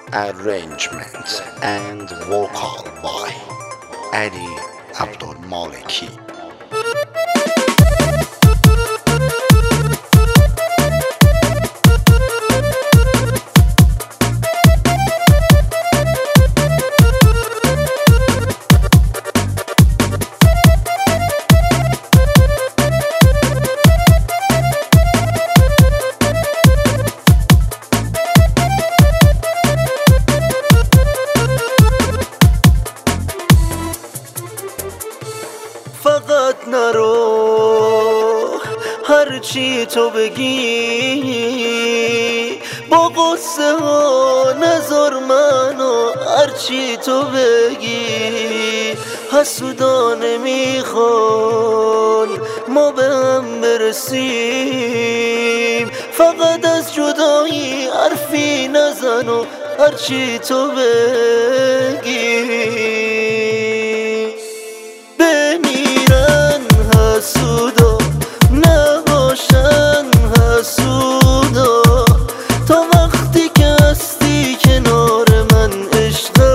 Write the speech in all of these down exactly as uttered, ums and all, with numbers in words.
Arrangement and vocal by Ali Abdul Maliki. فقط نرو هرچی تو بگی، با قصه ها نذار منو هرچی تو بگی. حسودا نمیخوان ما به هم برسیم، فقط از جدایی حرفی نزن و هرچی تو بگی. حسودا نباشن حسودا، تا وقتی که هستی کنار من عشقه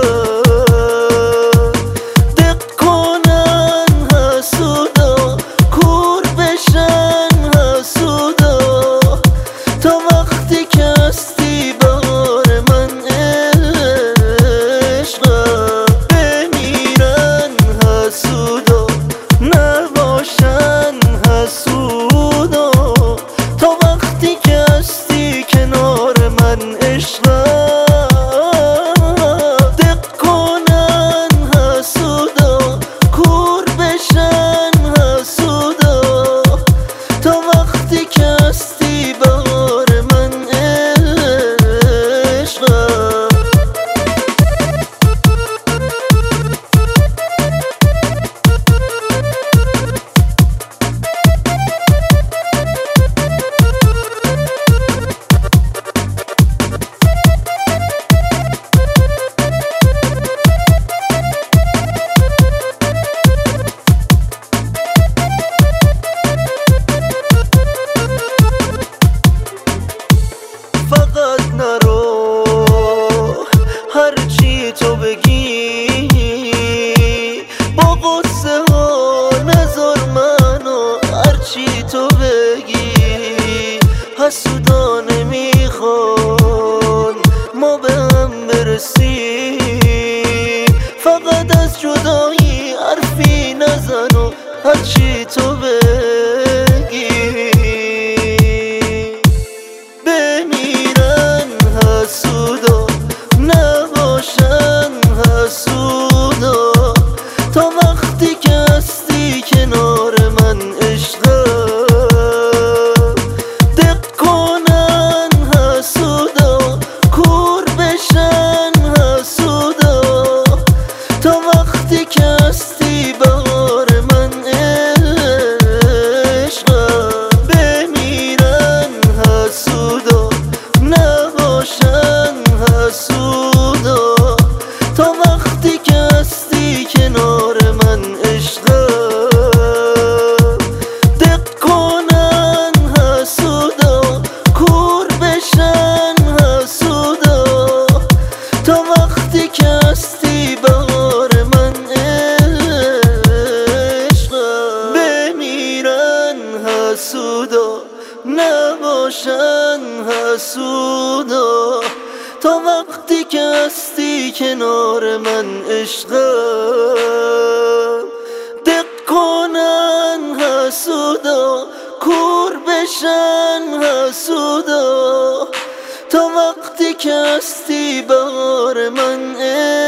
دق کنن حسودا، کور بشن حسودا، تا وقتی که هستی بار من عشقه بمیرن حسودا نباشن حسودا، تا وقتی که هستی کنار من عشقه دق کنن حسودا، کور بشن حسودا، تا وقتی که هستی بار من عشقه. فقط نرو هرچی تو بگی، با قصه ها نذار منو هرچی تو بگی. حسودا نمیخوان ما به هم برسیم، فقط از جدایی حرفی نزن و هرچی تو بگی. حسودا نباشن حسودا، تا وقتی که هستی کنار من عشقه دق کنن حسودا، کور بشن حسودا، تا وقتی که هستی بار من عشقه بمیرن حسودا نباشن حسودا، تا وقتی که هستی کنار من عشقه دق کنن حسودا، کور بشن حسودا، تا وقتی که هستی بار من عشقه بمیرن حسودا نباشن حسودا، تا وقتی که هستی کنار من عشقه دق کنن حسودا، کور بشن حسودا، تا وقتی که هستی بار من عشقه.